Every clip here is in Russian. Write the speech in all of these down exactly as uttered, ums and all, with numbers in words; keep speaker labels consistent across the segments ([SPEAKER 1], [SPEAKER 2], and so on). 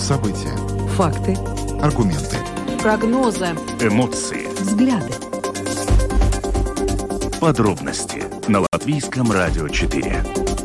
[SPEAKER 1] События.
[SPEAKER 2] Факты.
[SPEAKER 1] Аргументы.
[SPEAKER 2] Прогнозы.
[SPEAKER 3] Эмоции.
[SPEAKER 2] Взгляды.
[SPEAKER 3] Подробности на Латвийском радио четыре.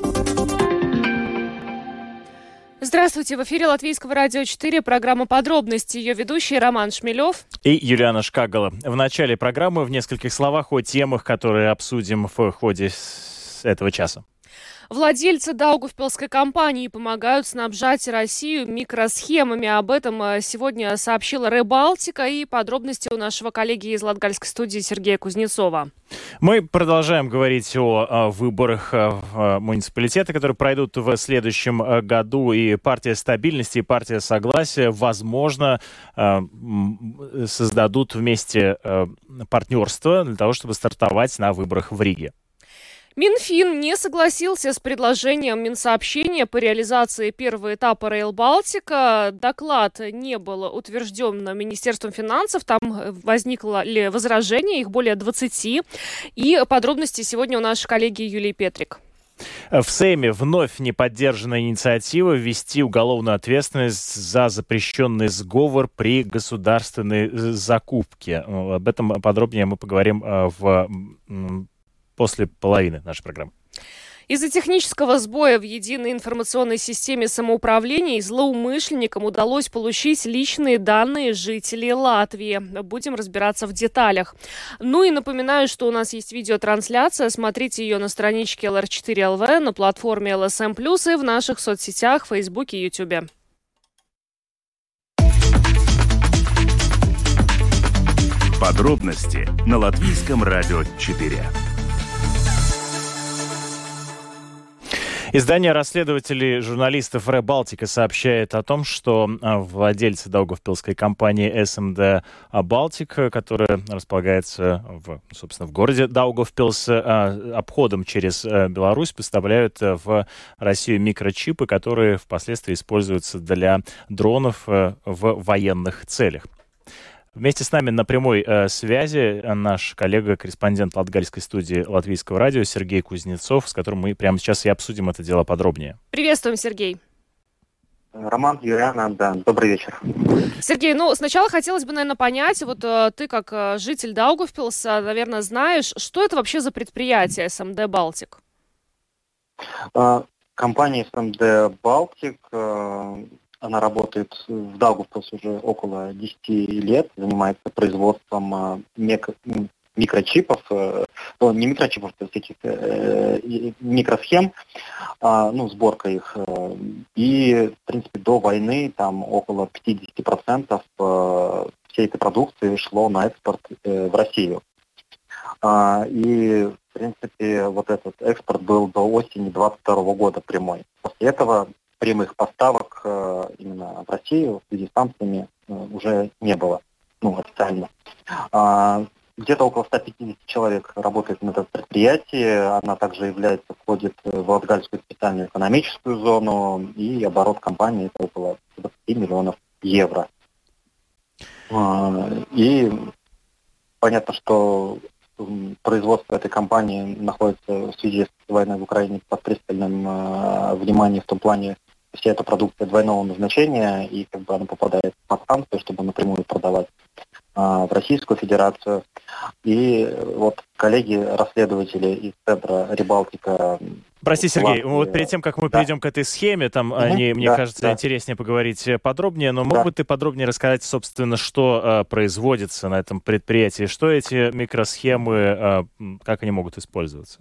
[SPEAKER 4] Здравствуйте, в эфире Латвийского радио четыре, программа «Подробности». Ее ведущий Роман Шмелев
[SPEAKER 5] и Юлиана Шкагала. В начале программы в нескольких словах о темах, которые обсудим в ходе этого часа.
[SPEAKER 4] Владельцы Даугавпилской компании помогают снабжать Россию микросхемами. Об этом сегодня сообщила Ребалтика, и подробности у нашего коллеги из Латгальской студии Сергея Кузнецова.
[SPEAKER 5] Мы продолжаем говорить о, о выборах в муниципалитеты, которые пройдут в следующем году. И партия стабильности, и партия согласия, возможно, создадут вместе партнерство для того, чтобы стартовать на выборах в Риге.
[SPEAKER 4] Минфин не согласился с предложением Минсообщения по реализации первого этапа Рейл Балтика. Доклад не был утвержден Министерством финансов. Там возникло ли возражение, их более двадцати. И подробности сегодня у нашей коллеги Юлии Петрик.
[SPEAKER 5] В Сейме вновь не поддержана инициатива ввести уголовную ответственность за запрещенный сговор при государственной закупке. Об этом подробнее мы поговорим в... после половины нашей программы.
[SPEAKER 4] Из-за технического сбоя в единой информационной системе самоуправления злоумышленникам удалось получить личные данные жителей Латвии. Будем разбираться в деталях. Ну и напоминаю, что у нас есть видеотрансляция. Смотрите ее на страничке эл эр четыре эл ви, на платформе эл эс эм плюс и в наших соцсетях, Фейсбуке и Ютубе.
[SPEAKER 3] Подробности на Латвийском радио четыре.
[SPEAKER 5] Издание расследователей журналистов Ребалтика сообщает о том, что владельцы даугавпилской компании эс эм дэ Балтик, которая располагается в, собственно, в городе Даугавпилс, обходом через Беларусь поставляют в Россию микрочипы, которые впоследствии используются для дронов в военных целях. Вместе с нами на прямой э, связи наш коллега-корреспондент Латгальской студии Латвийского радио Сергей Кузнецов, с которым мы прямо сейчас и обсудим это дело подробнее.
[SPEAKER 4] Приветствуем, Сергей.
[SPEAKER 6] Роман, Юлиана, да, добрый вечер.
[SPEAKER 4] Сергей, ну, сначала хотелось бы, наверное, понять, вот э, ты как э, житель Даугавпилса, наверное, знаешь, что это вообще за предприятие эс эм дэ Балтик?
[SPEAKER 6] Э, компания эс эм дэ Балтик... Э... Она работает в Даугавпилсе уже около десяти лет, занимается производством мик- микрочипов, э, не микрочипов, а всяких э, микросхем, э, ну, сборка их. Э, и, в принципе, до войны там около пятьдесят процентов э, всей этой продукции шло на экспорт э, в Россию. Э, и, в принципе, вот этот экспорт был до осени двадцать второго года прямой. После этого прямых поставок э, именно в Россию в связи с санкциями э, уже не было, ну, официально. А, где-то около ста пятидесяти человек работает на этом предприятии. Она также является, входит в Латгальскую специальную экономическую зону, и оборот компании это около двадцати миллионов евро. А, и понятно, что производство этой компании находится в связи с войной в Украине под пристальным э, вниманием в том плане, вся эта продукция двойного назначения, и как бы она попадает под санкции, чтобы напрямую продавать э, в Российскую Федерацию. И вот коллеги-расследователи из Центра Ребалтика...
[SPEAKER 5] Прости, Сергей,
[SPEAKER 6] Латвии,
[SPEAKER 5] вот перед тем, как мы
[SPEAKER 6] да.
[SPEAKER 5] перейдем к этой схеме, там,
[SPEAKER 6] угу,
[SPEAKER 5] они, мне
[SPEAKER 6] да,
[SPEAKER 5] кажется,
[SPEAKER 6] да.
[SPEAKER 5] интереснее поговорить подробнее, но
[SPEAKER 6] да.
[SPEAKER 5] мог бы ты подробнее рассказать, собственно, что э, производится на этом предприятии, что эти микросхемы, э, как они могут использоваться?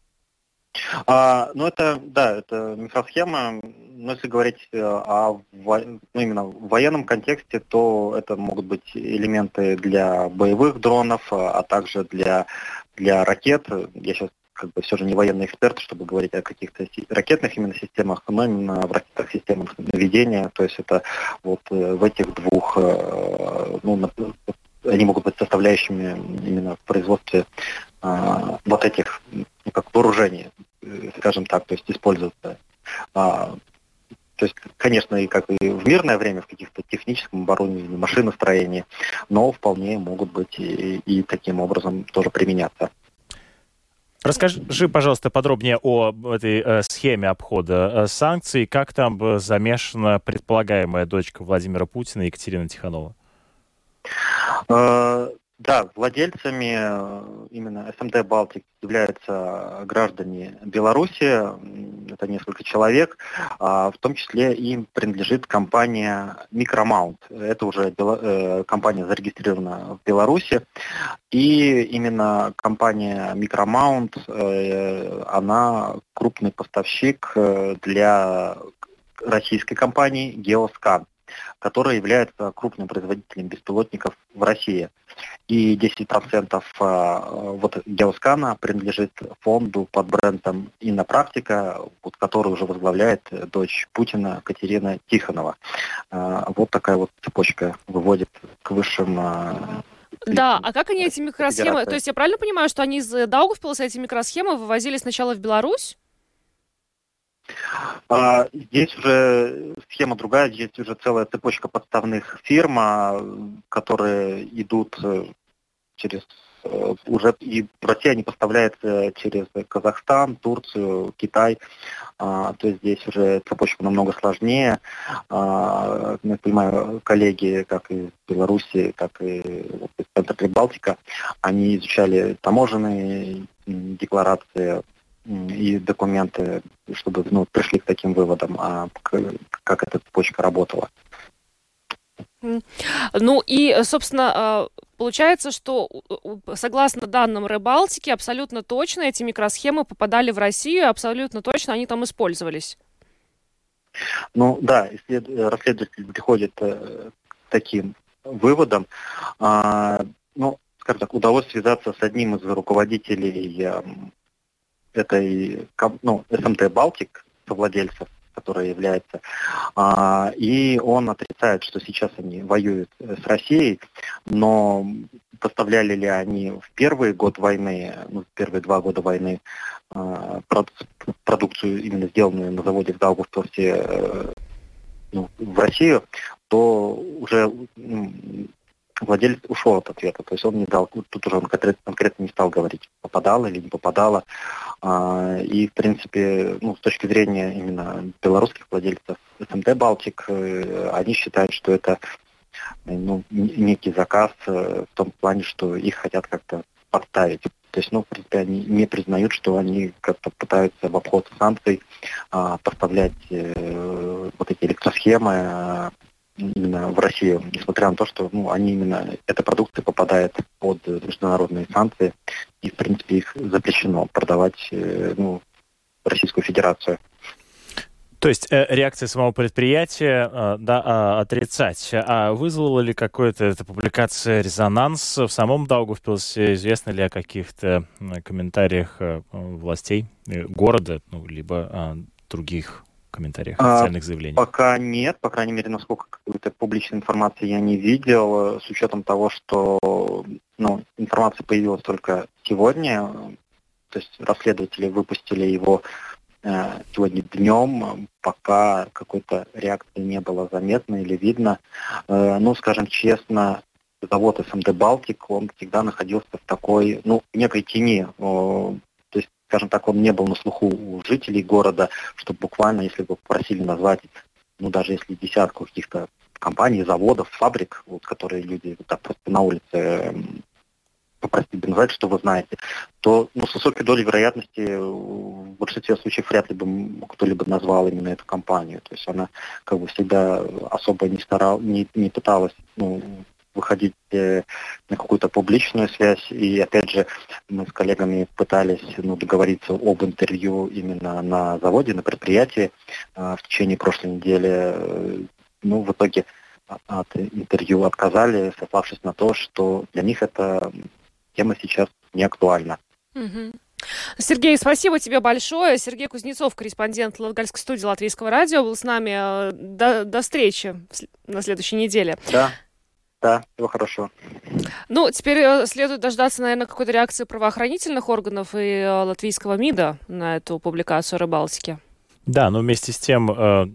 [SPEAKER 6] А, ну, это, да, это микросхема, но если говорить о ну, именно в военном контексте, то это могут быть элементы для боевых дронов, а также для, для ракет. Я сейчас как бы все же не военный эксперт, чтобы говорить о каких-то ракетных именно системах, но именно в ракетных системах наведения, то есть это вот в этих двух, ну, они могут быть составляющими именно в производстве а, вот этих, ну, как вооружений, скажем так, то есть используются. А, то есть, конечно, и как и в мирное время в каких-то техническом оборудовании, машиностроении, но вполне могут быть и, и таким образом тоже применяться.
[SPEAKER 5] Расскажи, пожалуйста, подробнее о этой э, схеме обхода э, санкций. Как там э, замешана предполагаемая дочка Владимира Путина Екатерина Тихонова?
[SPEAKER 6] Э, да, владельцами э, именно эс эм дэ «Балтик» являются граждане Беларуси. Это несколько человек. А в том числе им принадлежит компания Micromount. Это уже бело, э, компания зарегистрирована в Беларуси. И именно компания Micromount, э, она крупный поставщик для российской компании Geoscan, которая является крупным производителем беспилотников в России. И десять процентов вот Geoscan принадлежит фонду под брендом «Иннопрактика», вот, который уже возглавляет дочь Путина Катерина Тихонова. Вот такая вот цепочка выводит к высшим...
[SPEAKER 4] Да, а как они эти микросхемы... Федерация. То есть я правильно понимаю, что они из Даугавпилса эти микросхемы вывозили сначала в Беларусь?
[SPEAKER 6] А, здесь уже схема другая, здесь уже целая цепочка подставных фирм, которые идут через... Уже и в России они поставляются через Казахстан, Турцию, Китай. А, то есть здесь уже цепочка намного сложнее. А, я понимаю, коллеги, как и в Беларуси, так и из Центра Прибалтика, они изучали таможенные декларации и документы, чтобы ну, пришли к таким выводам, а как эта цепочка работала.
[SPEAKER 4] Ну и, собственно, получается, что согласно данным Рыбалтики, абсолютно точно эти микросхемы попадали в Россию, абсолютно точно они там использовались.
[SPEAKER 6] Ну да, расследователь приходит к таким выводам. Ну, скажем так, удалось связаться с одним из руководителей этой, ну, эс эм дэ «Балтик», совладельцев, который является, а, и он отрицает, что сейчас они воюют с Россией, но поставляли ли они в первый год войны, ну, в первые два года войны а, продукцию, именно сделанную на заводе в Даугавпилсе, э, ну, в Россию, то уже ну, владелец ушел от ответа, то есть он не дал, тут уже он конкретно, конкретно не стал говорить, попадало или не попадало. А, и, в принципе, ну, с точки зрения именно белорусских владельцев эс эм дэ «Балтик», они считают, что это ну, некий заказ в том плане, что их хотят как-то подставить. То есть, ну, в принципе, они не признают, что они как-то пытаются в обход санкций а, поставлять э, вот эти электросхемы а, именно в Россию, несмотря на то, что ну, они именно, эта продукция попадает под международные санкции, и, в принципе, их запрещено продавать ну, в Российскую Федерацию.
[SPEAKER 5] То есть э, реакция самого предприятия э, да, э, отрицать. А вызвала ли какая-то эта публикация резонанс в самом Даугавпилсе? Известно ли о каких-то э, комментариях э, властей э, города, ну, либо э, других комментариях, официальных заявлений?
[SPEAKER 6] А, пока нет, по крайней мере, насколько какой-то публичной информации я не видел, с учетом того, что ну, информация появилась только сегодня, то есть расследователи выпустили его э, сегодня днем, пока какой-то реакции не было заметно или видно. Э, ну, скажем честно, завод эс эм дэ «Балтик», он всегда находился в такой, ну, некой тени. Э, то есть, скажем так, он не был на слуху у жителей города, что буквально, если бы попросили назвать, ну, даже если десятку каких-то компаний, заводов, фабрик, вот, которые люди вот так просто на улице попросили бы назвать, что вы знаете, то ну, с высокой долей вероятности в большинстве случаев вряд ли бы кто-либо назвал именно эту компанию. То есть она как бы всегда особо не старалась, не, не пыталась ну, выходить э, на какую-то публичную связь. И опять же, мы с коллегами пытались ну, договориться об интервью именно на заводе, на предприятии э, в течение прошлой недели. Ну, в итоге от интервью отказали, сославшись на то, что для них эта тема сейчас не актуальна.
[SPEAKER 4] Угу. Сергей, спасибо тебе большое. Сергей Кузнецов, корреспондент Латгальской студии Латвийского радио, был с нами. До, до встречи на следующей неделе.
[SPEAKER 6] Да, да, всего хорошего.
[SPEAKER 4] Ну, теперь следует дождаться, наверное, какой-то реакции правоохранительных органов и латвийского МИДа на эту публикацию о Рыбалтике.
[SPEAKER 5] Да, но вместе с тем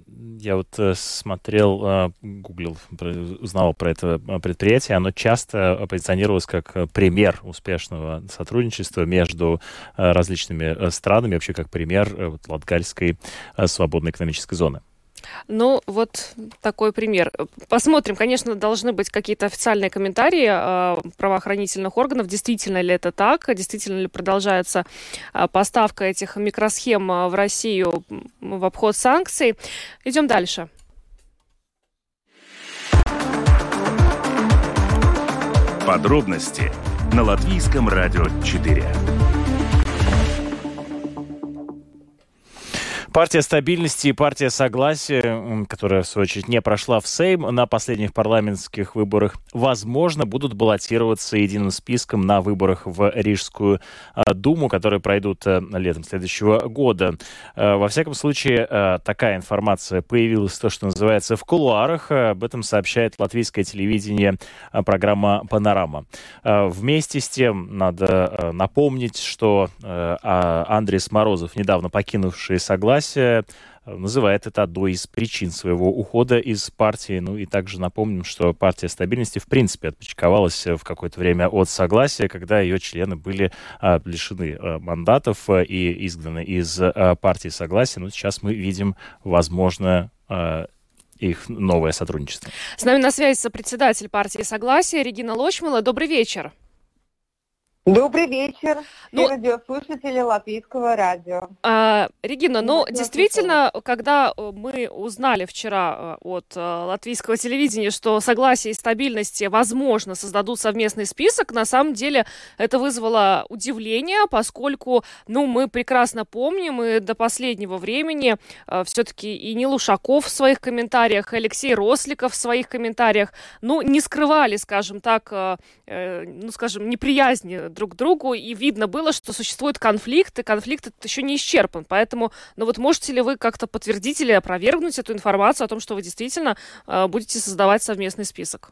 [SPEAKER 5] я вот смотрел, гуглил, узнал про это предприятие. Оно часто позиционировалось как пример успешного сотрудничества между различными странами, вообще как пример вот, Латгальской свободной экономической зоны.
[SPEAKER 4] Ну, вот такой пример. Посмотрим. Конечно, должны быть какие-то официальные комментарии э, правоохранительных органов. Действительно ли это так? Действительно ли продолжается э, поставка этих микросхем в Россию в обход санкций? Идем дальше.
[SPEAKER 3] Подробности на Латвийском радио четыре.
[SPEAKER 5] Партия стабильности и партия согласия, которая, в свою очередь, не прошла в Сейм на последних парламентских выборах, возможно, будут баллотироваться единым списком на выборах в Рижскую думу, которые пройдут летом следующего года. Во всяком случае, такая информация появилась, то, что называется, в кулуарах. Об этом сообщает латвийское телевидение, программа «Панорама». Вместе с тем, надо напомнить, что Андрис Морозов, недавно покинувший согласие, называет это одной из причин своего ухода из партии. Ну и также напомним, что партия стабильности в принципе отпочковалась в какое-то время от согласия, когда ее члены были а, лишены а, мандатов а, и изгнаны из а, партии согласия. Но сейчас мы видим, возможно, а, их новое сотрудничество.
[SPEAKER 4] С нами на связи председатель партии согласия Регина Лочмала. Добрый вечер.
[SPEAKER 1] Добрый вечер,
[SPEAKER 4] ну,
[SPEAKER 1] радиослушатели Латвийского радио.
[SPEAKER 4] А, Регина, ну, действительно, когда мы узнали вчера от латвийского телевидения, что согласие и стабильности, возможно, создадут совместный список, на самом деле это вызвало удивление, поскольку, ну, мы прекрасно помним, и до последнего времени а, все-таки и Нил Ушаков в своих комментариях, и Алексей Росликов в своих комментариях, ну, не скрывали, скажем так, а, э, ну, скажем, неприязни друг к другу, и видно было, что существует конфликт, и конфликт этот еще не исчерпан. Поэтому, ну вот можете ли вы как-то подтвердить или опровергнуть эту информацию о том, что вы действительно э, будете создавать совместный список?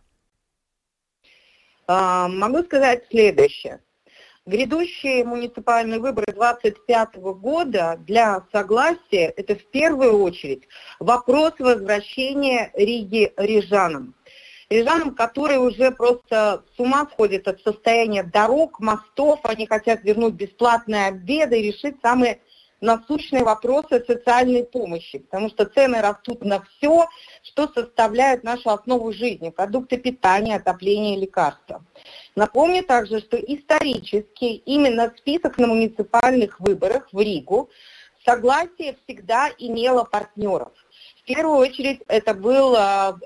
[SPEAKER 1] А, могу сказать следующее. Грядущие муниципальные выборы двадцать пятого года для согласия это в первую очередь вопрос возвращения Риги рижанам. Рижанам, которые уже просто с ума сходят от состояния дорог, мостов, они хотят вернуть бесплатные обеды и решить самые насущные вопросы социальной помощи, потому что цены растут на все, что составляет нашу основу жизни, продукты питания, отопление, лекарства. Напомню также, что исторически именно список на муниципальных выборах в Ригу согласие всегда имело партнеров. В первую очередь это был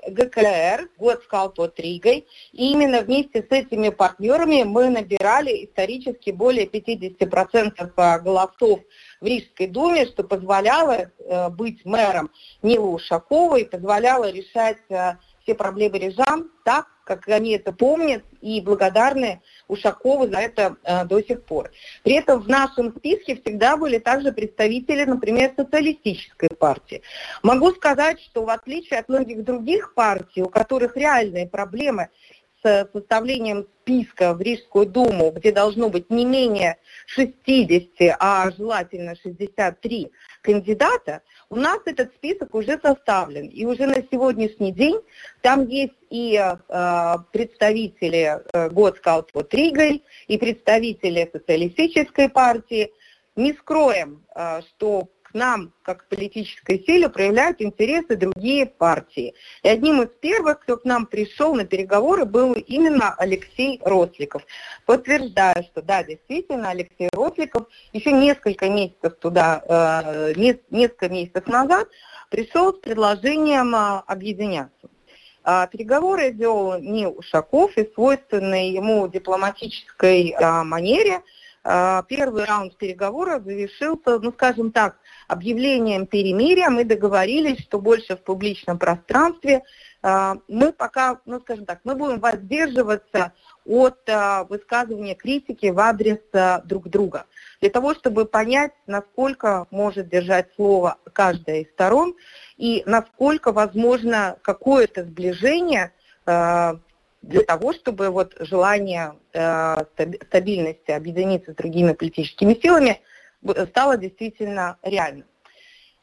[SPEAKER 1] ГКР, Готскалп под Ригой, и именно вместе с этими партнерами мы набирали исторически более пятьдесят процентов голосов в Рижской думе, что позволяло быть мэром Нилу Ушакову и позволяло решать все проблемы рижан так, как они это помнят, и благодарны Ушакову за это э, до сих пор. При этом в нашем списке всегда были также представители, например, социалистической партии. Могу сказать, что в отличие от многих других партий, у которых реальные проблемы с составлением списка в Рижскую думу, где должно быть не менее шестьдесят, а желательно шестьдесят три кандидата, у нас этот список уже составлен. И уже на сегодняшний день там есть и э, представители э, Готскалп под Ригой, и представители социалистической партии. Не скроем, э, что к нам, как к политической силе, проявляют интересы другие партии. И одним из первых, кто к нам пришел на переговоры, был именно Алексей Росликов. Подтверждаю, что да, действительно, Алексей Росликов еще несколько месяцев туда, э, не, несколько месяцев назад пришел с предложением э, объединяться. А переговоры вел Нил Ушаков и свойственной ему дипломатической а, манере. А, первый раунд переговоров завершился, ну скажем так, объявлением перемирия. Мы договорились, что больше в публичном пространстве а, мы пока, ну скажем так, мы будем воздерживаться от а, высказывания критики в адрес а, друг друга. Для того, чтобы понять, насколько может держать слово каждая из сторон, и насколько возможно какое-то сближение э, для того, чтобы вот желание э, стабильности объединиться с другими политическими силами стало действительно реальным.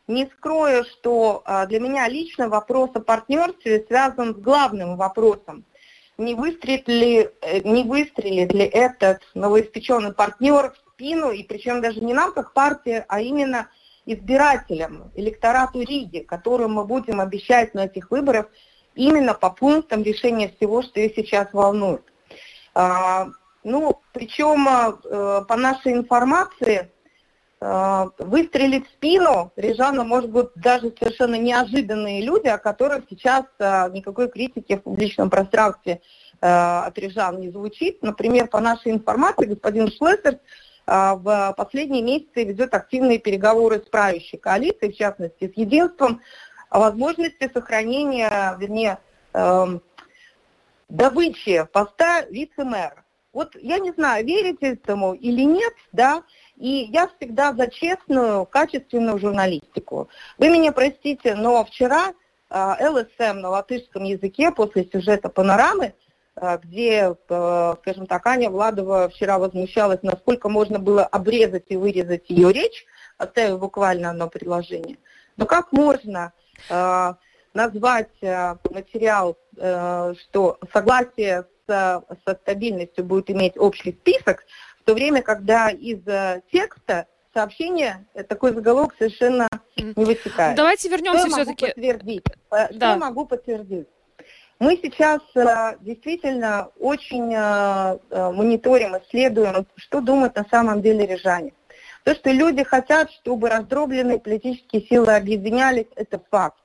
[SPEAKER 1] Не скрою, что для меня лично вопрос о партнерстве связан с главным вопросом. Не выстрелит ли, не выстрелит ли этот новоиспеченный партнер в спину, и причем даже не нам как партии, а именно избирателям, электорату Риги, которым мы будем обещать на этих выборах именно по пунктам решения всего, что их сейчас волнует. А, ну, причем а, по нашей информации а, выстрелить в спину рижанам, может быть, даже совершенно неожиданные люди, о которых сейчас а, никакой критики в публичном пространстве а, от рижан не звучит. Например, по нашей информации господин Шлессер а, в последние месяцы ведет активные переговоры с правящей коалицией, в частности с Единством, о возможности сохранения, вернее, э, добычи поста вице-мэра. Вот я не знаю, верите этому или нет, да, и я всегда за честную, качественную журналистику. Вы меня простите, но вчера э, эл эс эм на латышском языке после сюжета «Панорамы», э, где, э, скажем так, Аня Владова вчера возмущалась, насколько можно было обрезать и вырезать ее речь, оставив буквально одно предложение. Но как можно э, назвать э, материал, э, что согласие с, со стабильностью будет иметь общий список, в то время, когда из э, текста сообщения такой заголовок совершенно не вытекает.
[SPEAKER 4] Давайте вернемся
[SPEAKER 1] что
[SPEAKER 4] все-таки.
[SPEAKER 1] Я могу подтвердить? Да. Что я могу подтвердить? Мы сейчас э, действительно очень э, э, мониторим, исследуем, что думают на самом деле рижане. То, что люди хотят, чтобы раздробленные политические силы объединялись, это факт.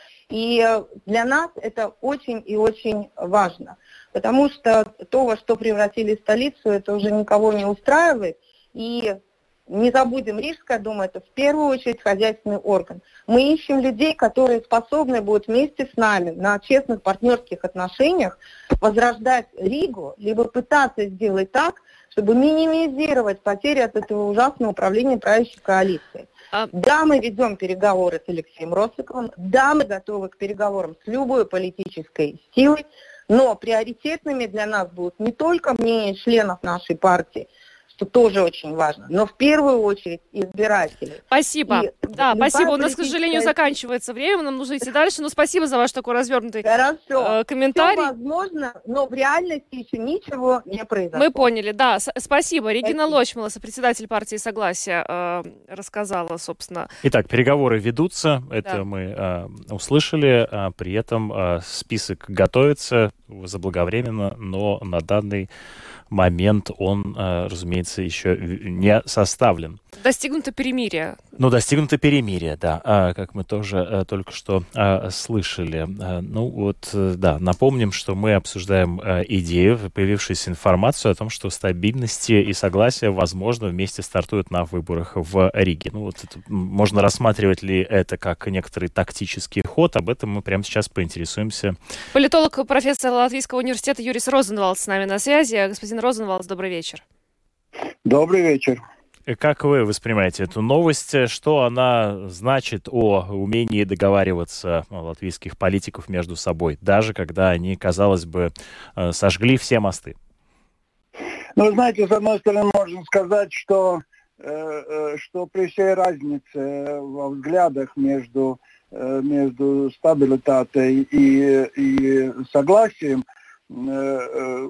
[SPEAKER 1] И для нас это очень и очень важно, потому что то, во что превратили столицу, это уже никого не устраивает. И не забудем, Рижская дума – это в первую очередь хозяйственный орган. Мы ищем людей, которые способны будут вместе с нами на честных партнерских отношениях возрождать Ригу, либо пытаться сделать так, чтобы минимизировать потери от этого ужасного управления правящей коалиции. А... Да, мы ведем переговоры с Алексеем Россыковым, да, мы готовы к переговорам с любой политической силой, но приоритетными для нас будут не только мнения членов нашей партии, что тоже очень важно, но в первую очередь избиратели.
[SPEAKER 4] Спасибо. И да, спасибо. У нас, к сожалению, заканчивается время, нам нужно идти дальше, но спасибо за ваш такой развернутый э, комментарий.
[SPEAKER 1] Все возможно, но в реальности еще ничего не произошло.
[SPEAKER 4] Мы поняли, да. С- спасибо. Регина Лочмала, сопредседатель партии «Согласие», э, рассказала, собственно.
[SPEAKER 5] Итак, переговоры ведутся, это
[SPEAKER 4] да.
[SPEAKER 5] мы э, услышали, а при этом э, список готовится заблаговременно, но на данный момент он, разумеется, еще не составлен.
[SPEAKER 4] Достигнуто перемирие.
[SPEAKER 5] Ну, достигнуто перемирие, да, как мы тоже только что слышали. Ну, вот, да, напомним, что мы обсуждаем идею, появившуюся информацию о том, что стабильности и согласие, возможно, вместе стартуют на выборах в Риге. Ну, вот это, можно рассматривать ли это как некоторый тактический ход, об этом мы прямо сейчас поинтересуемся.
[SPEAKER 4] Политолог, профессор Латвийского университета Юрис Розенвалдс с нами на связи. Господин Розенвалдс, добрый вечер.
[SPEAKER 7] Добрый вечер.
[SPEAKER 5] Как вы воспринимаете эту новость? Что она значит о умении договариваться латвийских политиков между собой, даже когда они, казалось бы, сожгли все мосты?
[SPEAKER 7] Ну, знаете, с одной стороны, можно сказать, что, э, что при всей разнице во взглядах между, э, между стабилитацией и, и согласием, э, э,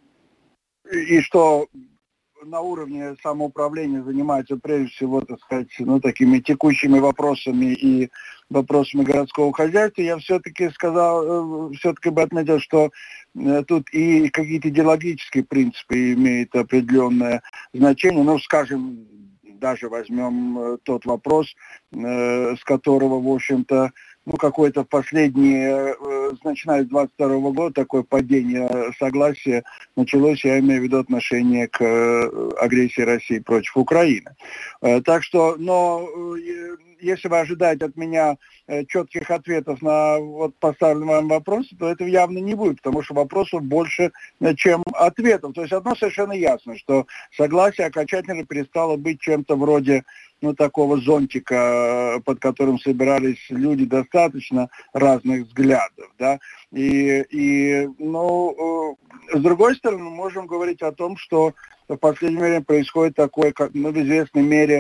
[SPEAKER 7] и что на уровне самоуправления занимаются прежде всего, так сказать, ну, такими текущими вопросами и вопросами городского хозяйства, я все-таки сказал, все-таки бы отметил, что тут и какие-то идеологические принципы имеют определенное значение. Ну, скажем, даже возьмем тот вопрос, с которого, в общем-то, ну, какое-то последнее, начиная с двадцать второго года, такое падение согласия началось, я имею в виду отношение к агрессии России против Украины. Так что, но если вы ожидаете от меня четких ответов на вот поставленный вам вопрос, то этого явно не будет, потому что вопросов больше, чем ответов. То есть одно совершенно ясно, что согласие окончательно перестало быть чем-то вроде ну, такого зонтика, под которым собирались люди достаточно разных взглядов, да, и, и ну, с другой стороны, мы можем говорить о том, что в последнее время происходит такое, как, ну, в известной мере,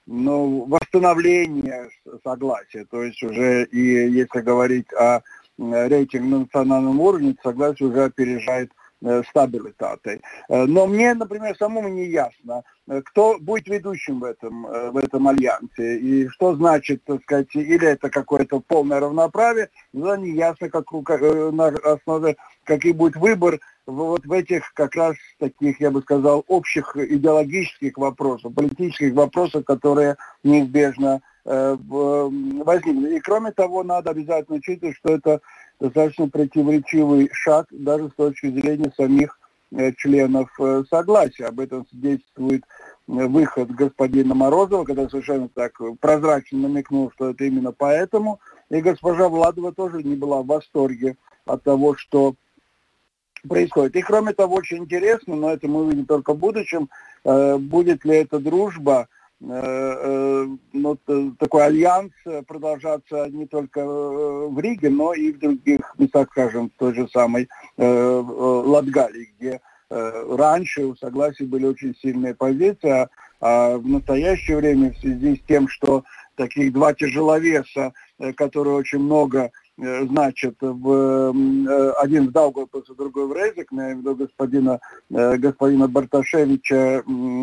[SPEAKER 7] ну, восстановление согласия. То есть уже, и если говорить о рейтинге на национальном уровне, согласие уже опережает стабилитатой. Но мне, например, самому не ясно, кто будет ведущим в этом, в этом альянсе, и что значит, так сказать, или это какое-то полное равноправие, но не ясно, как, на основе, какой будет выбор вот в этих как раз таких, я бы сказал, общих идеологических вопросах, политических вопросах, которые неизбежно э, возникнут. И кроме того, надо обязательно учитывать, что это достаточно противоречивый шаг даже с точки зрения самих э, членов э, согласия. Об этом свидетельствует э, выход господина Морозова, когда совершенно так прозрачно намекнул, что это именно поэтому. И госпожа Владова тоже не была в восторге от того, что происходит. И кроме того, очень интересно, но это мы увидим только в будущем, э, будет ли эта дружба, э, э, ну, такой альянс продолжаться не только в Риге, но и в других местах, скажем, в той же самой э, Латгалии, где э, раньше у согласия были очень сильные позиции, а, а в настоящее время в связи с тем, что таких два тяжеловеса, э, которые очень много значит, в, один в Даугавпилсе, другой в Рейзекне, я имею в виду господина, господина Барташевича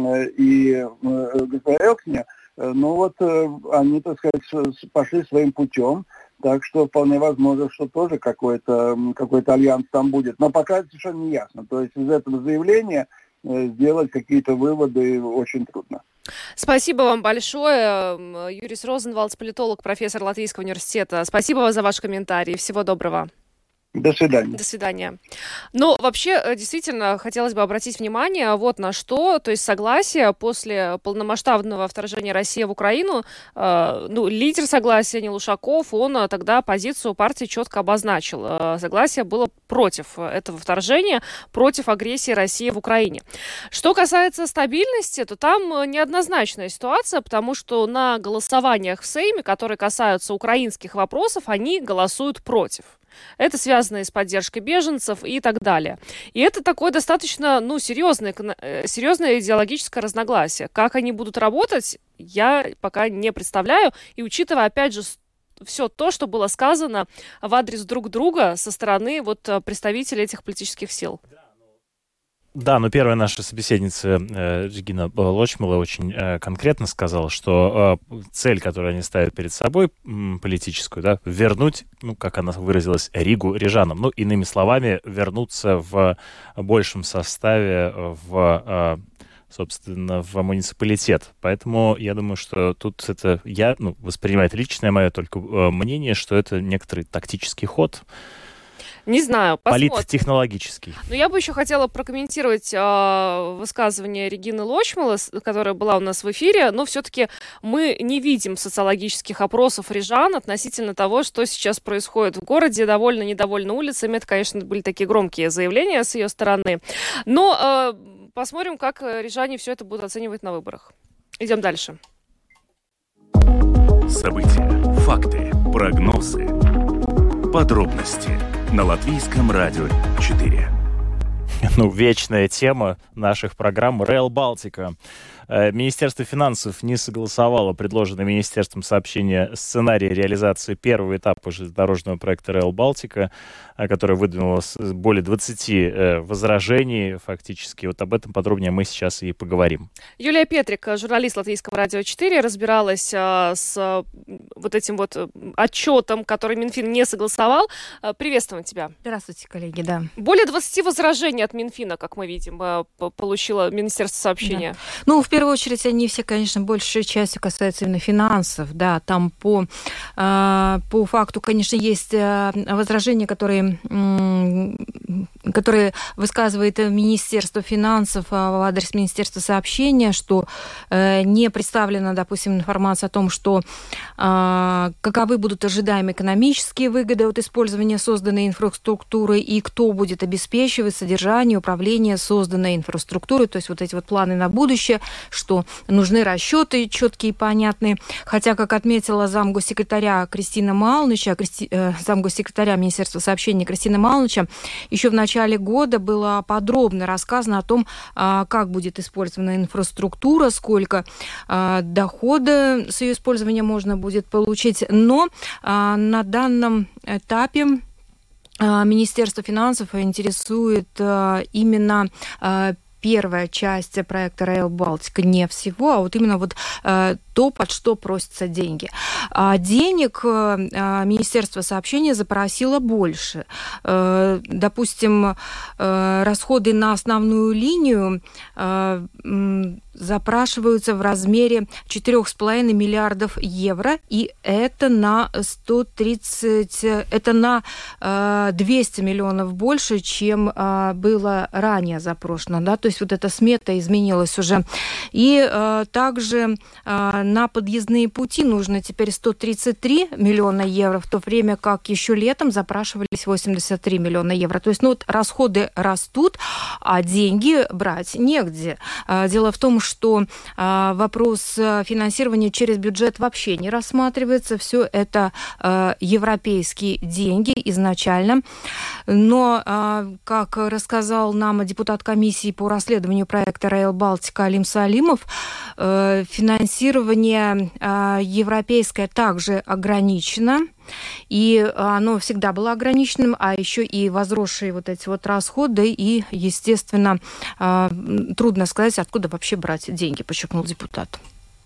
[SPEAKER 7] и господина Элкня, ну вот они, так сказать, пошли своим путем, так что вполне возможно, что тоже какой-то, какой-то альянс там будет. Но пока это совершенно не ясно. То есть из этого заявления сделать какие-то выводы очень трудно.
[SPEAKER 4] Спасибо вам большое. Юрис Розенвалдс, политолог, профессор Латвийского университета. Спасибо вам за ваш комментарий. Всего доброго.
[SPEAKER 7] До свидания.
[SPEAKER 4] До свидания. Ну, вообще, действительно, хотелось бы обратить внимание вот на что. То есть согласие после полномасштабного вторжения России в Украину, э, ну, лидер согласия Нил Ушаков, он тогда позицию партии четко обозначил. Э, согласие было против этого вторжения, против агрессии России в Украине. Что касается стабильности, то там неоднозначная ситуация, потому что на голосованиях в Сейме, которые касаются украинских вопросов, они голосуют против. Это связано и с поддержкой беженцев и так далее. И это такое достаточно, ну, серьезное, серьезное идеологическое разногласие. Как они будут работать, я пока не представляю. И учитывая, опять же, все то, что было сказано в адрес друг друга со стороны вот представителей этих политических сил.
[SPEAKER 5] Да, но первая наша собеседница э, Регина Лочмала очень э, конкретно сказала, что э, цель, которую они ставят перед собой, м, политическую, да, вернуть, ну, как она выразилась, Ригу рижанам. Ну, иными словами, вернуться в большем составе в, э, собственно, в муниципалитет. Поэтому я думаю, что тут это, я, ну, воспринимаю это личное мое только э, мнение, что это некоторый тактический ход.
[SPEAKER 4] Не знаю, посмотрим.
[SPEAKER 5] Политтехнологический.
[SPEAKER 4] Но я бы еще хотела прокомментировать э, высказывание Регины Лочмала, которая была у нас в эфире. Но все-таки мы не видим социологических опросов рижан относительно того, что сейчас происходит в городе. Довольно недовольны улицами. Это, конечно, были такие громкие заявления с ее стороны. Но э, посмотрим, как рижане все это будут оценивать на выборах. Идем дальше.
[SPEAKER 3] События, факты, прогнозы, подробности на Латвийском радио четыре.
[SPEAKER 5] Ну, вечная тема наших программ Rail Baltica. Министерство финансов не согласовало предложенный Министерством сообщения сценарий реализации первого этапа железнодорожного проекта Rail Baltica, который выдвинуло более двадцати возражений фактически. Вот об этом подробнее мы сейчас и поговорим.
[SPEAKER 4] Юлия Петрик, журналист Латвийского радио четыре, разбиралась с вот этим вот отчетом, который Минфин не согласовал. Приветствуем тебя.
[SPEAKER 2] Здравствуйте, коллеги, да.
[SPEAKER 4] Более двадцати возражений от Минфина, как мы видим, получило Министерство сообщения.
[SPEAKER 2] Да. Ну, в первую очередь, они все, конечно, большей частью касаются именно финансов, да, там по, э, по факту, конечно, есть возражения, которые, э, которые высказывает Министерство финансов в адрес Министерства сообщения, что э, не представлена, допустим, информация о том, что э, каковы будут ожидаемые экономические выгоды от использования созданной инфраструктуры и кто будет обеспечивать содержание, управление созданной инфраструктурой, то есть вот эти вот планы на будущее. что нужны расчеты четкие и понятные. Хотя, как отметила замгоссекретаря Кристина Малнича, Кристи, э, замгоссекретаря Министерства сообщения Кристина Малнича, еще в начале года было подробно рассказано о том, э, как будет использована инфраструктура, сколько э, дохода с ее использования можно будет получить. Но э, на данном этапе Министерство финансов интересует э, именно э, первая часть проекта Rail Baltica, не всего, а вот именно вот э, то, под что просятся деньги. А денег э, Министерство сообщения запросило больше. Э, допустим, э, расходы на основную линию э, запрашиваются в размере четыре с половиной миллиардов евро, и это на сто тридцать, это на э, двести миллионов больше, чем э, было ранее запрошено, да, то есть вот эта смета изменилась уже. И э, также э, на подъездные пути нужно теперь сто тридцать три миллиона евро, в то время как еще летом запрашивались восемьдесят три миллиона евро. То есть, ну, вот расходы растут, а деньги брать негде. Э, дело в том, что э, вопрос финансирования через бюджет вообще не рассматривается. Все это э, европейские деньги изначально. Но, э, как рассказал нам депутат комиссии по расследованию проекта Rail Baltica Алим Салимов, э, финансирование э, европейское также ограничено. И оно всегда было ограниченным, а еще и возросшие вот эти вот расходы, и, естественно, трудно сказать, откуда вообще брать деньги, подчеркнул депутат.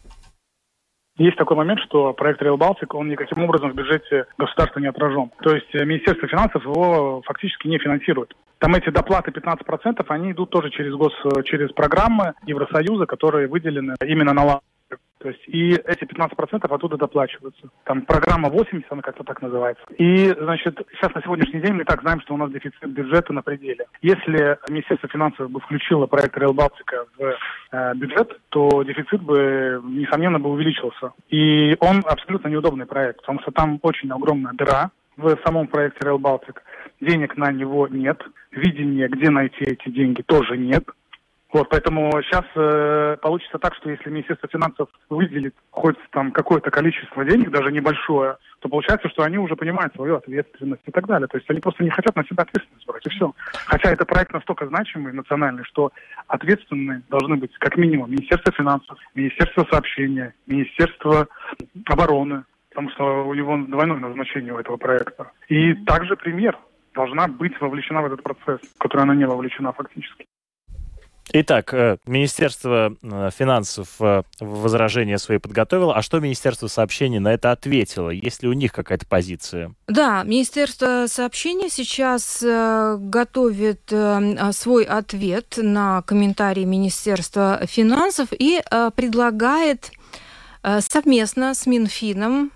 [SPEAKER 8] Есть такой момент, что проект Rail Baltica, он никаким образом в бюджете государства не отражен. То есть Министерство финансов его фактически не финансирует. Там эти доплаты пятнадцать процентов, они идут тоже через, гос, через программы Евросоюза, которые выделены именно на лавку. То есть и эти пятнадцать процентов оттуда доплачиваются. Там программа восемьдесят, она как-то так называется. И, значит, сейчас на сегодняшний день мы так знаем, что у нас дефицит бюджета на пределе. Если Министерство финансов бы включило проект Rail Baltica в э, бюджет, то дефицит бы, несомненно, бы увеличился. И он абсолютно неудобный проект, потому что там очень огромная дыра в самом проекте Rail Baltica. Денег на него нет. Видения, где найти эти деньги, тоже нет. Вот, поэтому сейчас э, получится так, что если Министерство финансов выделит хоть там какое-то количество денег, даже небольшое, то получается, что они уже понимают свою ответственность и так далее. То есть они просто не хотят на себя ответственность брать, и все. Хотя это проект настолько значимый, национальный, что ответственны должны быть как минимум Министерство финансов, Министерство сообщения, Министерство обороны, потому что у него двойное назначение у этого проекта. И также премьер должна быть вовлечена в этот процесс, в который она не вовлечена фактически.
[SPEAKER 5] Итак, Министерство финансов возражения свои подготовило. А что Министерство сообщения на это ответило? Есть ли у них какая-то позиция?
[SPEAKER 2] Да, Министерство сообщения сейчас готовит свой ответ на комментарии Министерства финансов и предлагает совместно с Минфином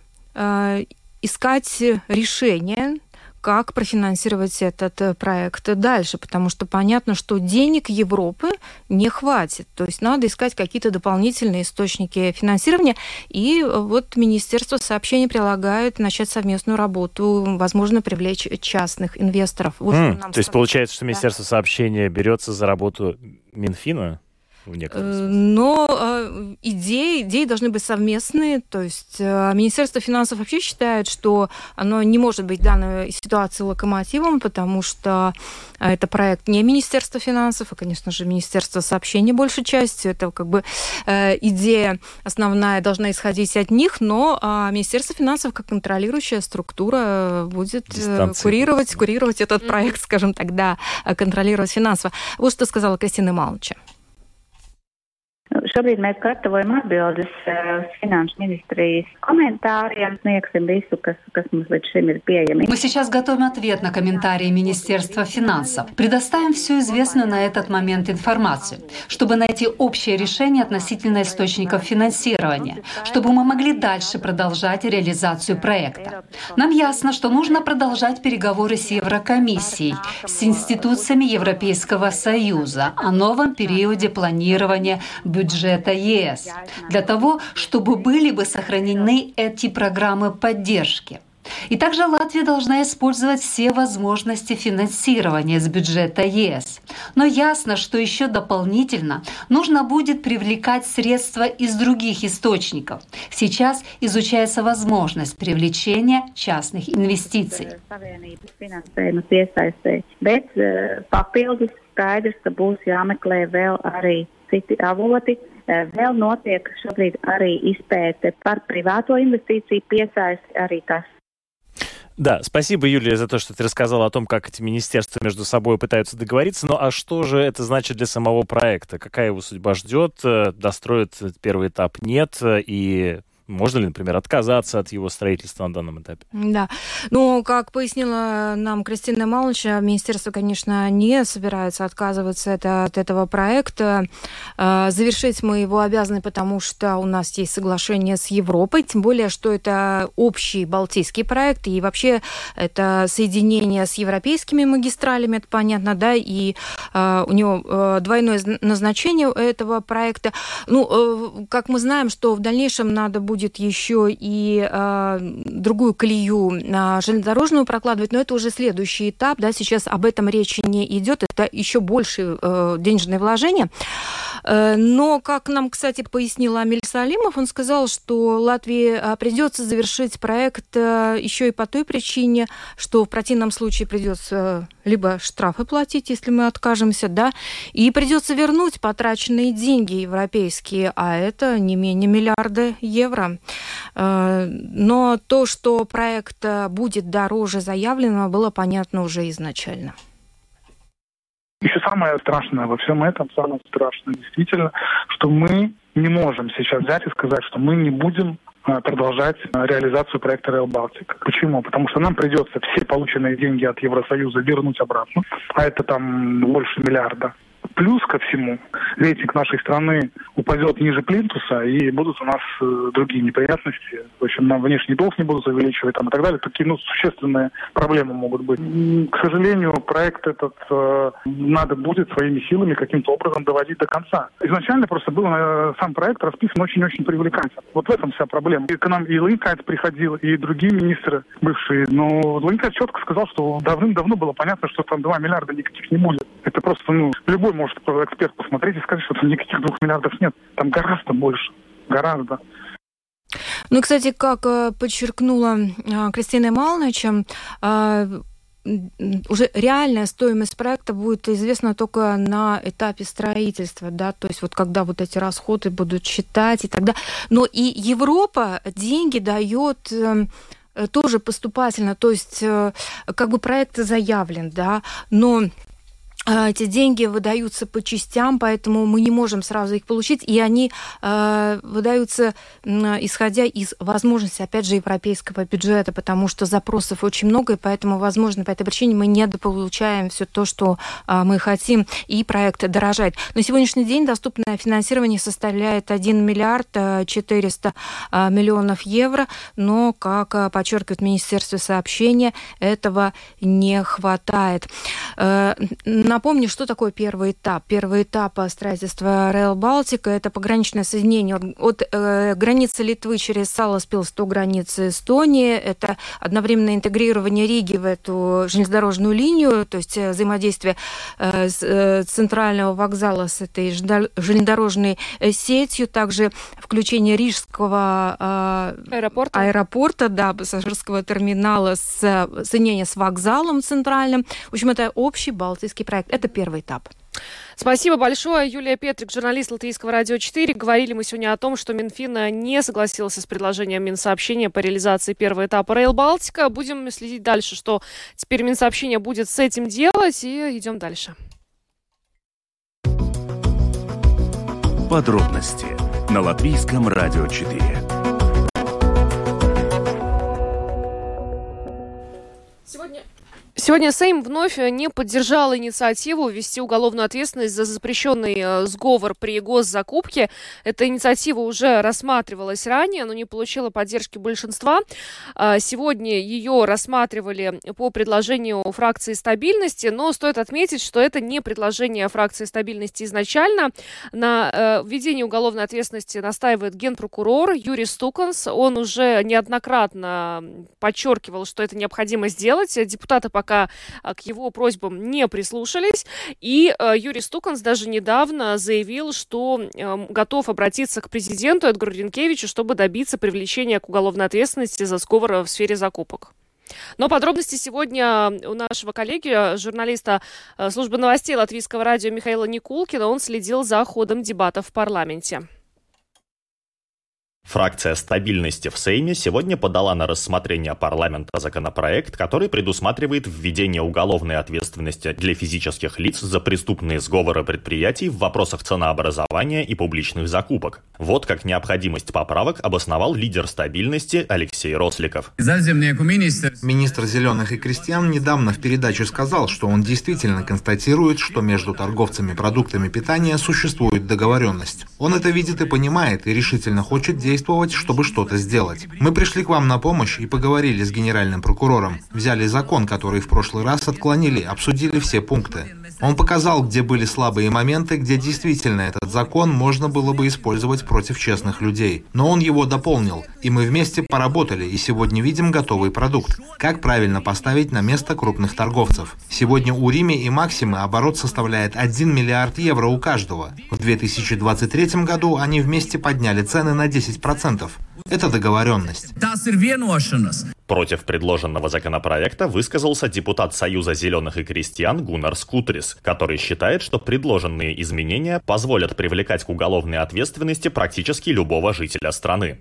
[SPEAKER 2] искать решение, как профинансировать этот проект дальше, потому что понятно, что денег Европы не хватит. То есть надо искать какие-то дополнительные источники финансирования. И вот Министерство сообщения предлагает начать совместную работу, возможно, привлечь частных инвесторов. Вот
[SPEAKER 5] mm, то есть получается, что Министерство да. сообщения берется за работу Минфина?
[SPEAKER 2] Но э, идеи, идеи должны быть совместные. То есть э, Министерство финансов вообще считает, что оно не может быть в данной ситуации локомотивом, потому что э, это проект не Министерства финансов, а, конечно же, Министерство сообщения большей частью. Это как бы э, идея основная должна исходить от них, но э, Министерство финансов как контролирующая структура будет э, курировать, курировать этот mm-hmm. проект, скажем так, да, контролировать финансово. Вот что сказала Кристина Малнича.
[SPEAKER 9] Šobrīd mēs gatavojam atbildes uz Finanšu ministrijas комментариям, sniegsim visu, kas, kas mums līdz šim ir pieejami.
[SPEAKER 10] Мы сейчас готовим ответ на комментарии Министерства финансов. Предоставим всю известную на этот момент информацию, чтобы найти общее решение относительно источников финансирования, чтобы мы могли дальше продолжать реализацию проекта. Нам ясно, что нужно продолжать переговоры с Еврокомиссией, с институциями Европейского Союза о новом периоде планирования бюджета ЕС, для того, чтобы были бы сохранены эти программы поддержки. И также Латвия должна использовать все возможности финансирования с бюджета ЕС. Но ясно, что еще дополнительно нужно будет привлекать средства из других источников. Сейчас изучается возможность привлечения частных инвестиций.
[SPEAKER 9] Skaidrs, ka būs jāmeklē vēl arī citi avoti. Vēl notiek šobrīd arī izpēte par privāto investīciju piesaisti arī tas.
[SPEAKER 5] Да, спасибо, Юлия, за то, что ты рассказала о том, как эти министерства между собой пытаются договориться. Ну а что же это значит для самого проекта? Какая его судьба ждет? Достроят первый этап? Нет? И можно ли, например, отказаться от его строительства на данном этапе?
[SPEAKER 2] Да. Ну, как пояснила нам Кристина Малыча, министерство, конечно, не собирается отказываться от этого проекта. Завершить мы его обязаны, потому что у нас есть соглашение с Европой, тем более, что это общий балтийский проект, и вообще это соединение с европейскими магистралями, это понятно, да, и у него двойное назначение этого проекта. Ну, как мы знаем, что в дальнейшем надо будет будет еще и э, другую колею э, железнодорожную прокладывать, но это уже следующий этап, да, сейчас об этом речи не идет, это еще больше э, денежные вложения. Э, но, как нам, кстати, пояснил Амиль Салимов, он сказал, что Латвии э, придется завершить проект э, еще и по той причине, что в противном случае придется либо штрафы платить, если мы откажемся, да, и придется вернуть потраченные деньги европейские, а это не менее миллиарда евро. Но то, что проект будет дороже заявленного, было понятно уже изначально.
[SPEAKER 8] Еще самое страшное во всем этом, самое страшное действительно, что мы не можем сейчас взять и сказать, что мы не будем продолжать реализацию проекта Rail Baltic. Почему? Потому что нам придется все полученные деньги от Евросоюза вернуть обратно, а это там больше миллиарда. Плюс ко всему, рейтинг нашей страны упадет ниже плинтуса, и будут у нас э, другие неприятности. В общем, нам внешний долг не будут увеличивать там, и так далее. Такие ну, существенные проблемы могут быть. К сожалению, проект этот э, надо будет своими силами каким-то образом доводить до конца. Изначально просто был э, сам проект расписан очень-очень привлекательно. Вот в этом вся проблема. И к нам и Линкайт приходил, и другие министры бывшие. Но Линкайт четко сказал, что давным-давно было понятно, что там два миллиарда никаких не будет. Это просто, ну, любой может эксперт посмотреть и сказать, что там никаких двух миллиардов нет. Там гораздо больше. Гораздо.
[SPEAKER 2] Ну, кстати, как подчеркнула Кристина Малнича, уже реальная стоимость проекта будет известна только на этапе строительства, да, то есть вот когда вот эти расходы будут считать и так далее. Но и Европа деньги дает тоже поступательно, то есть как бы проект заявлен, да, но эти деньги выдаются по частям, поэтому мы не можем сразу их получить, и они э, выдаются, э, исходя из возможностей, опять же, европейского бюджета, потому что запросов очень много, и поэтому, возможно, по этой причине мы недополучаем все то, что э, мы хотим, и проект дорожает. На сегодняшний день доступное финансирование составляет один миллиард четыреста миллионов евро, но, как подчеркивает Министерство сообщения, этого не хватает. Э, Напомню, что такое первый этап. Первый этап строительства Rail Baltica – это пограничное соединение от э, границы Литвы через Саласпилс до границы Эстонии. Это одновременное интегрирование Риги в эту железнодорожную линию, то есть взаимодействие э, с, э, центрального вокзала с этой железнодорожной сетью, также включение Рижского э, аэропорта, аэропорта да, пассажирского терминала, с, соединение с вокзалом центральным. В общем, это общий балтийский проект. Это первый этап.
[SPEAKER 4] Спасибо большое. Юлия Петрик, журналист Латвийского радио четыре. Говорили мы сегодня о том, что Минфин не согласился с предложением Минсообщения по реализации первого этапа Rail Baltica. Будем следить дальше, что теперь Минсообщение будет с этим делать, и идем дальше.
[SPEAKER 3] Подробности на Латвийском радио четыре.
[SPEAKER 4] Сегодня... Сегодня Сейм вновь не поддержал инициативу ввести уголовную ответственность за запрещенный сговор при госзакупке. Эта инициатива уже рассматривалась ранее, но не получила поддержки большинства. Сегодня ее рассматривали по предложению фракции «Стабильности», но стоит отметить, что это не предложение фракции «Стабильности» изначально. На введении уголовной ответственности настаивает генпрокурор Юрий Стуканс. Он уже неоднократно подчеркивал, что это необходимо сделать. Депутаты пока пока к его просьбам не прислушались. И Юрий Стуканс даже недавно заявил, что готов обратиться к президенту Эдгару Ринкевичу, чтобы добиться привлечения к уголовной ответственности за сговор в сфере закупок. Но подробности сегодня у нашего коллеги, журналиста службы новостей Латвийского радио Михаила Никулкина. Он следил за ходом дебатов в парламенте.
[SPEAKER 11] Фракция «Стабильности» в Сейме сегодня подала на рассмотрение парламента законопроект, который предусматривает введение уголовной ответственности для физических лиц за преступные сговоры предприятий в вопросах ценообразования и публичных закупок. Вот как необходимость поправок обосновал лидер «Стабильности» Алексей Росликов.
[SPEAKER 12] Министр «Зеленых» и крестьян недавно в передаче сказал, что он действительно констатирует, что между торговцами продуктами питания существует договоренность. Он это видит и понимает, и решительно хочет действовать, чтобы что-то сделать. Мы пришли к вам на помощь и поговорили с генеральным прокурором. Взяли закон, который в прошлый раз отклонили, обсудили все пункты. Он показал, где были слабые моменты, где действительно этот закон можно было бы использовать против честных людей. Но он его дополнил, и мы вместе поработали, и сегодня видим готовый продукт. Как правильно поставить на место крупных торговцев? Сегодня у Риме и Максимы оборот составляет один миллиард евро у каждого. В две тысячи двадцать третьем году они вместе подняли цены на десять процентов. Это договоренность.
[SPEAKER 11] Против предложенного законопроекта высказался депутат Союза зеленых и крестьян Гуннар Скутрис, который считает, что предложенные изменения позволят привлекать к уголовной ответственности практически любого жителя страны.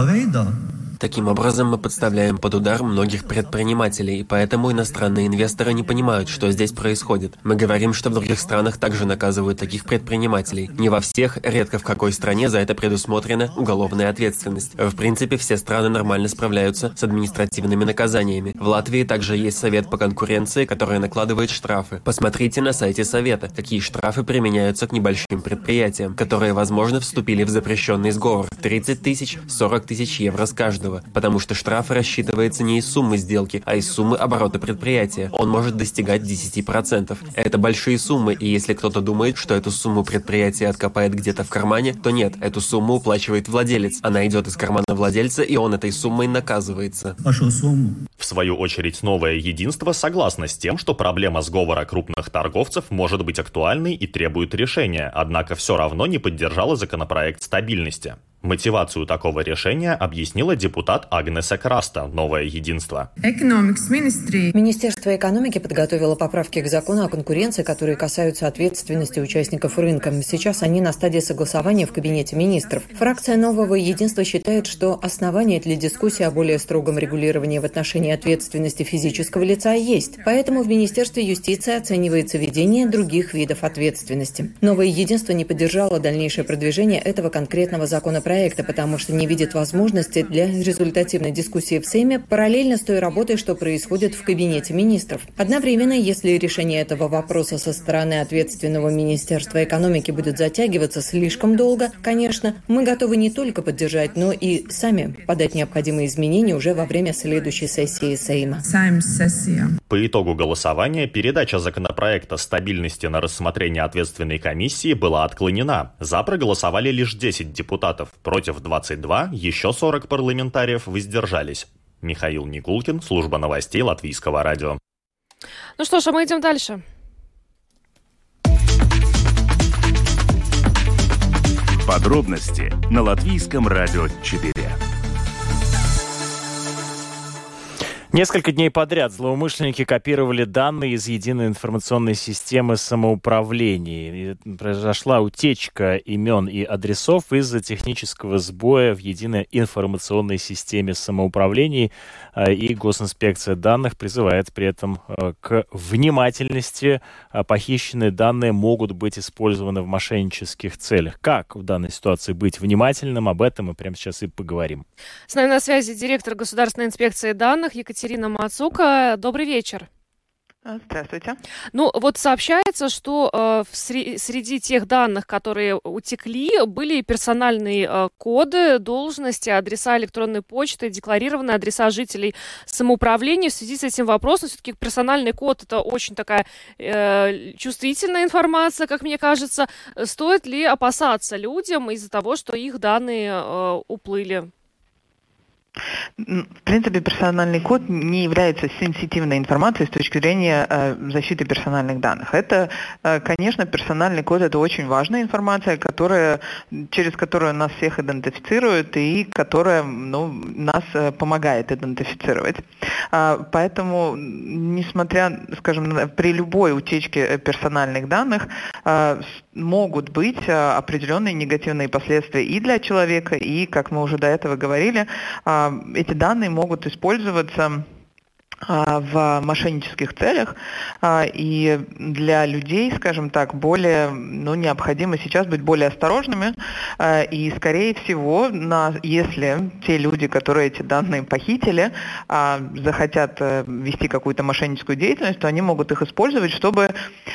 [SPEAKER 13] Таким образом, мы подставляем под удар многих предпринимателей, и поэтому иностранные инвесторы не понимают, что здесь происходит. Мы говорим, что в других странах также наказывают таких предпринимателей. Не во всех, редко в какой стране за это предусмотрена уголовная ответственность. В принципе, все страны нормально справляются с административными наказаниями. В Латвии также есть совет по конкуренции, который накладывает штрафы. Посмотрите на сайте совета, какие штрафы применяются к небольшим предприятиям, которые, возможно, вступили в запрещенный сговор. тридцать тысяч, сорок тысяч евро с каждого. Потому что штраф рассчитывается не из суммы сделки, а из суммы оборота предприятия. Он может достигать десять процентов. Это большие суммы, и если кто-то думает, что эту сумму предприятие откопает где-то в кармане, то нет, эту сумму уплачивает владелец. Она идет из кармана владельца, и он этой суммой наказывается.
[SPEAKER 11] В свою очередь, Новое единство согласно с тем, что проблема сговора крупных торговцев может быть актуальной и требует решения, однако все равно не поддержала законопроект «Стабильности». Мотивацию такого решения объяснила депутат Агнеса Краста, Новое единство.
[SPEAKER 14] Министерство экономики подготовило поправки к закону о конкуренции, которые касаются ответственности участников рынка. Сейчас они на стадии согласования в кабинете министров. Фракция Нового единства считает, что основания для дискуссии о более строгом регулировании в отношении ответственности физического лица есть. Поэтому в Министерстве юстиции оценивается введение других видов ответственности. Новое единство не поддержало дальнейшее продвижение этого конкретного законопроекта, потому что не видит возможности для результативной дискуссии в Сейме параллельно с той работой, что происходит в кабинете министров. Одновременно, если решение этого вопроса со стороны ответственного Министерства экономики будет затягиваться слишком долго, конечно, мы готовы не только поддержать, но и сами подать необходимые изменения уже во время следующей сессии Сейма.
[SPEAKER 11] По итогу голосования передача законопроекта «Стабильности» на рассмотрение ответственной комиссии была отклонена. За проголосовали лишь десять депутатов. Против двадцать два, еще сорок парламентариев воздержались. Михаил Никулкин, служба новостей Латвийского радио.
[SPEAKER 4] Ну что ж, а мы идем дальше.
[SPEAKER 3] Подробности на Латвийском радио четыре.
[SPEAKER 5] Несколько дней подряд злоумышленники копировали данные из единой информационной системы самоуправления. И произошла утечка имен и адресов из-за технического сбоя в единой информационной системе самоуправления. И госинспекция данных призывает при этом к внимательности. Похищенные данные могут быть использованы в мошеннических целях. Как в данной ситуации быть внимательным? Об этом мы прямо сейчас и поговорим.
[SPEAKER 4] С нами на связи директор Государственной инспекции данных Екатерина Мацука. Добрый вечер.
[SPEAKER 1] Здравствуйте.
[SPEAKER 4] Ну, вот сообщается, что э, в сре- среди тех данных, которые утекли, были персональные э, коды, должности, адреса электронной почты, декларированные адреса жителей самоуправления. В связи с этим вопросом, все-таки персональный код – это очень такая э, чувствительная информация, как мне кажется. Стоит ли опасаться людям из-за того, что их данные э, уплыли?
[SPEAKER 1] В принципе, персональный код не является сенситивной информацией с точки зрения э, защиты персональных данных. Это, э, конечно, персональный код – это очень важная информация, которая, через которую нас всех идентифицирует и которая ну, нас э, помогает идентифицировать. А, поэтому, несмотря, скажем, при любой утечке персональных данных, э, могут быть определенные негативные последствия и для человека, и, как мы уже до этого говорили, эти данные могут использоваться в мошеннических целях, и для людей, скажем так, более, ну, необходимо сейчас быть более осторожными, и, скорее всего, на, если те люди, которые эти данные похитили, захотят вести какую-то мошенническую деятельность, то они могут их использовать, чтобы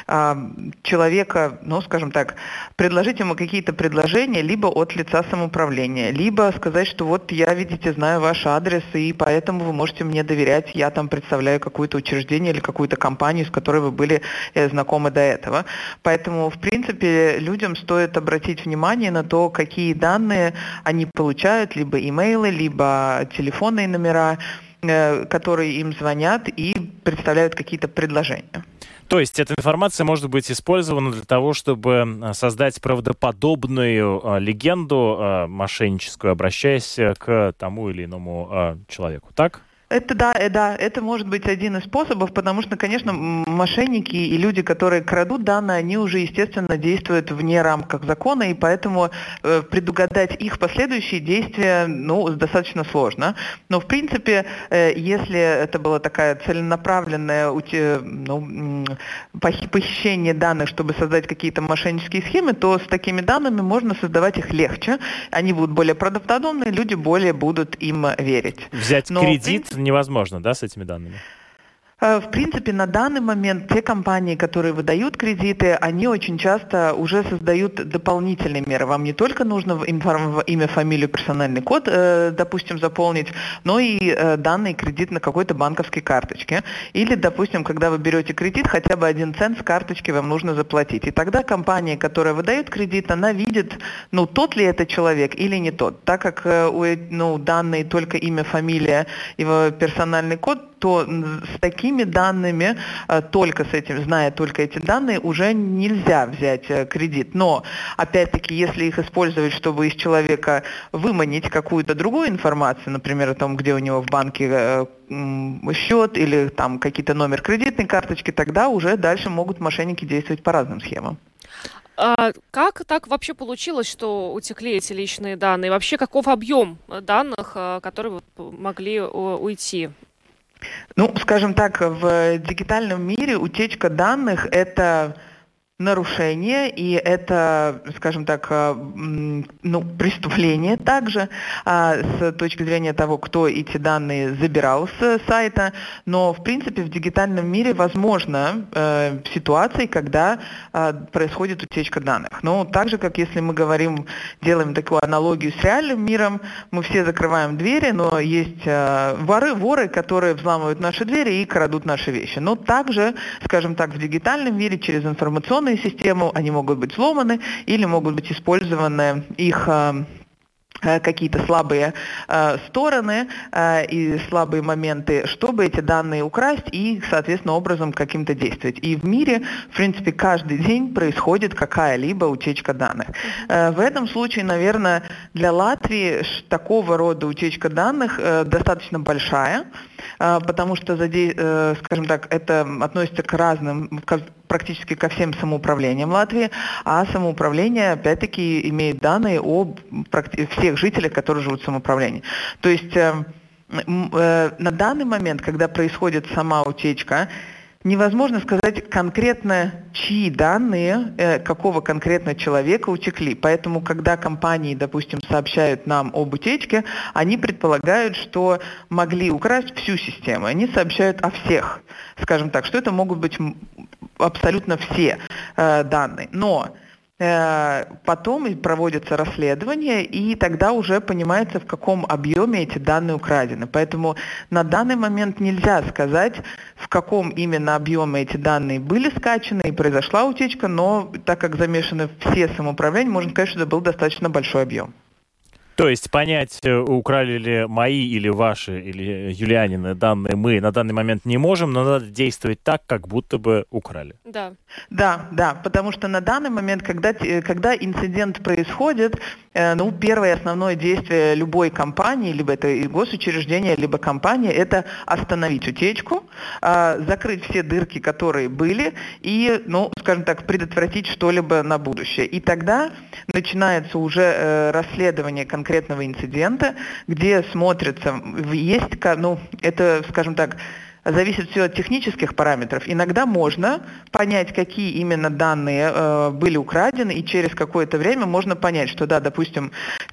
[SPEAKER 1] человека, ну, скажем так, предложить ему какие-то предложения либо от лица самоуправления, либо сказать, что вот я, видите, знаю ваш адрес, и поэтому вы можете мне доверять, я там представляю какое-то учреждение или какую-то компанию, с которой вы были э, знакомы до этого. Поэтому, в принципе, людям стоит обратить внимание на то, какие данные они получают, либо имейлы, либо телефонные номера, э, которые им звонят и представляют какие-то предложения.
[SPEAKER 5] То есть эта информация может быть использована для того, чтобы создать правдоподобную э, легенду э, мошенническую, обращаясь к тому или иному э, человеку, так?
[SPEAKER 1] Это да, да, это может быть один из способов, потому что, конечно, мошенники и люди, которые крадут данные, они уже, естественно, действуют вне рамок закона, и поэтому э, предугадать их последующие действия, ну, достаточно сложно. Но, в принципе, э, если это была такая целенаправленная ну, похищение данных, чтобы создать какие-то мошеннические схемы, то с такими данными можно создавать их легче, они будут более правдоподобные, люди более будут им верить.
[SPEAKER 5] Взять
[SPEAKER 1] Но,
[SPEAKER 5] кредит невозможно, да, с этими данными?
[SPEAKER 1] В принципе, на данный момент те компании, которые выдают кредиты, они очень часто уже создают дополнительные меры. Вам не только нужно имя, фамилию, персональный код, допустим, заполнить, но и данные кредит на какой-то банковской карточке. Или, допустим, когда вы берете кредит, хотя бы один цент с карточки вам нужно заплатить. И тогда компания, которая выдает кредит, она видит, ну, тот ли это человек или не тот. Так как ну, данные только имя, фамилия, его персональный код, то с такими данными, только с этим, зная только эти данные, уже нельзя взять кредит. Но, опять-таки, если их использовать, чтобы из человека выманить какую-то другую информацию, например, о том, где у него в банке счет или там какие-то номер кредитной карточки, тогда уже дальше могут мошенники действовать по разным схемам.
[SPEAKER 4] А как так вообще получилось, что утекли эти личные данные? Вообще, каков объем данных, которые могли уйти?
[SPEAKER 1] Ну, скажем так, в дигитальном мире утечка данных – это нарушение, и это, скажем так, ну, преступление также с точки зрения того, кто эти данные забирал с сайта, но, в принципе, в дигитальном мире возможно э, ситуации, когда э, происходит утечка данных. Но так же, как если мы говорим, делаем такую аналогию с реальным миром, мы все закрываем двери, но есть э, воры, воры, которые взламывают наши двери и крадут наши вещи. Но также, скажем так, в дигитальном мире через информационные систему, они могут быть взломаны или могут быть использованы их э, какие-то слабые э, стороны э, и слабые моменты, чтобы эти данные украсть и, соответственно, образом каким-то действовать. И в мире, в принципе, каждый день происходит какая-либо утечка данных. Э, в этом случае, наверное, для Латвии такого рода утечка данных э, достаточно большая, э, потому что, э, скажем так, это относится к разным, к, практически ко всем самоуправлениям Латвии, а самоуправление, опять-таки, имеет данные о всех жителях, которые живут в самоуправлении. То есть э, э, на данный момент, когда происходит сама утечка, невозможно сказать конкретно, чьи данные, э, какого конкретно человека утекли. Поэтому, когда компании, допустим, сообщают нам об утечке, они предполагают, что могли украсть всю систему. Они сообщают о всех, скажем так, что это могут быть абсолютно все э, данные. Но потом проводится расследование, и тогда уже понимается, в каком объеме эти данные украдены. Поэтому на данный момент нельзя сказать, в каком именно объеме эти данные были скачаны и произошла утечка, но так как замешаны все самоуправления, можно сказать, что это был достаточно большой объем.
[SPEAKER 5] То есть понять, украли ли мои или ваши, или Юлианины данные мы на данный момент не можем, но надо действовать так, как будто бы украли.
[SPEAKER 4] Да.
[SPEAKER 1] Да, да, потому что на данный момент, когда, когда инцидент происходит, э, ну, первое основное действие любой компании, либо это и госучреждение, либо компания, это остановить утечку, э, закрыть все дырки, которые были, и, ну, скажем так, предотвратить что-либо на будущее. И тогда начинается уже э, расследование конкретного конкретного инцидента, где смотрится, есть, ну, это, скажем так, зависит все от технических параметров. Иногда можно понять, какие именно данные э, были украдены, и через какое-то время можно понять, что да, допустим,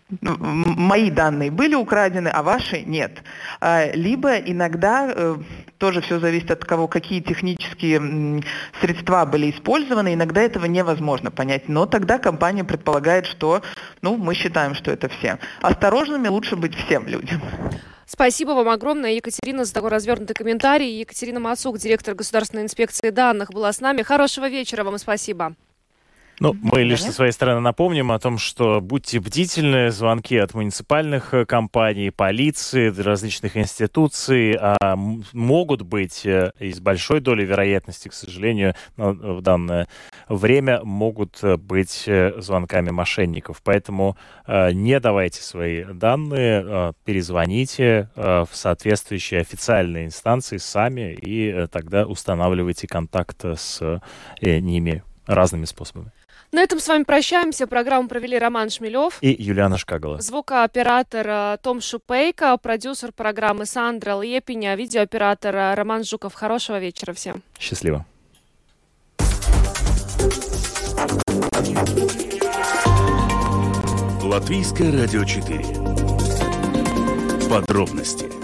[SPEAKER 1] мои данные были украдены, а ваши нет. Э, либо иногда э, тоже все зависит от того, какие технические м, средства были использованы, иногда этого невозможно понять. Но тогда компания предполагает, что, ну, мы считаем, что это все. Осторожными лучше быть всем людям.
[SPEAKER 4] Спасибо вам огромное, Екатерина, за такой развернутый комментарий. Екатерина Мацук, директор Государственной инспекции данных, была с нами. Хорошего вечера вам и спасибо.
[SPEAKER 5] Ну, мы лишь со своей стороны напомним о том, что будьте бдительны, звонки от муниципальных компаний, полиции, различных институций а могут быть и с большой долей вероятности, к сожалению, в данное время могут быть звонками мошенников. Поэтому не давайте свои данные, перезвоните в соответствующие официальные инстанции сами и тогда устанавливайте контакт с ними разными способами.
[SPEAKER 4] На этом с вами прощаемся. Программу провели Роман Шмелев
[SPEAKER 5] и Юлиана Шкагала.
[SPEAKER 4] Звукооператор Том Шупейко, продюсер программы Сандра Лепиня, видеооператор Роман Жуков. Хорошего вечера всем.
[SPEAKER 5] Счастливо.
[SPEAKER 3] Латвийское радио четыре. Подробности